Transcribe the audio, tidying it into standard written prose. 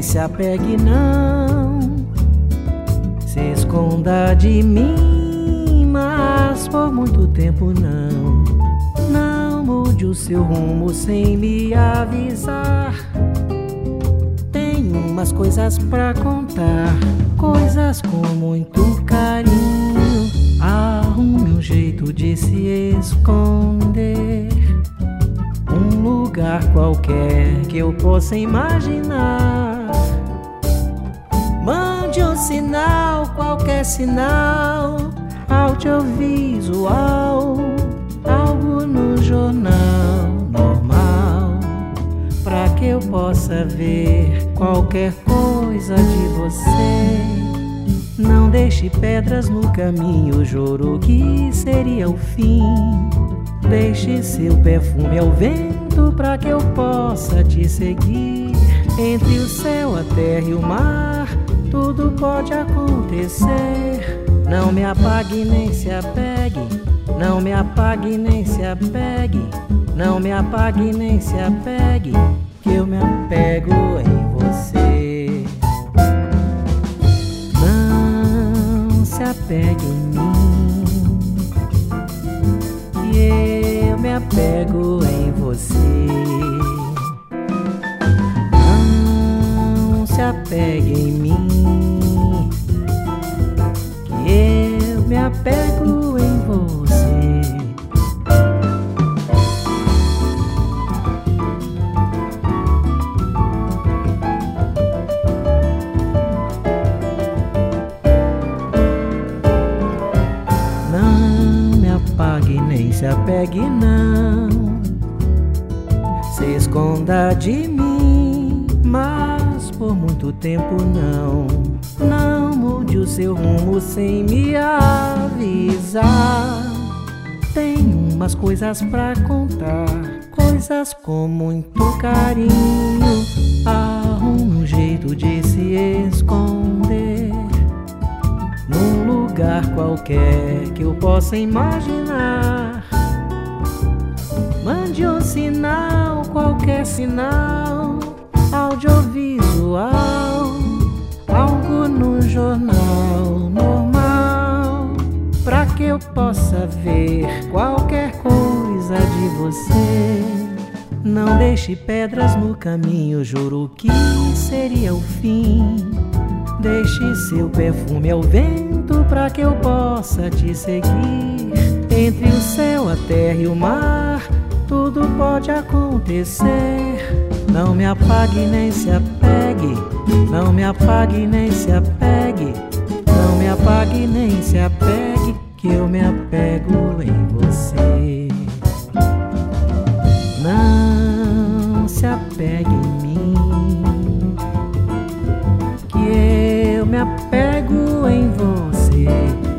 se apegue não, se esconda de mim, mas por muito tempo não. Não mude o seu rumo sem me avisar. Tenho umas coisas pra contar, coisas com muito carinho. Arrume um jeito de se esconder, um lugar qualquer que eu possa imaginar. Mande um sinal, qualquer sinal, audiovisual, algo no jornal normal, pra que eu possa ver qualquer coisa de você. Não deixe pedras no caminho, juro que seria o fim. Deixe seu perfume ao vento pra que eu possa te seguir. Entre o céu, a terra e o mar, tudo pode acontecer. Não me apague nem se apegue, não me apague nem se apegue, não me apague nem se apegue, que eu me apego em você. Não se apegue em mim, que eu me apego em você. Não se apegue em mim, que eu me apego em você. Não me apague nem se apegue não, se esconda de mim, mas por muito tempo não. Não mude o seu rumo sem me avisar. Tenho umas coisas pra contar, coisas com muito carinho. Arrume um jeito de se esconder, num lugar qualquer que eu possa imaginar. Mande um sinal, qualquer sinal, audiovisual, algo no jornal normal, pra que eu possa ver qualquer coisa de você. Não deixe pedras no caminho, juro que seria o fim. Deixe seu perfume ao vento pra que eu possa te seguir. Entre o céu, a terra e o mar, tudo pode acontecer. Não me apague nem se apegue, não me apague nem se apegue, não me apague nem se apegue, que eu me apego em você. Não se apegue em mim, que eu me apego em você.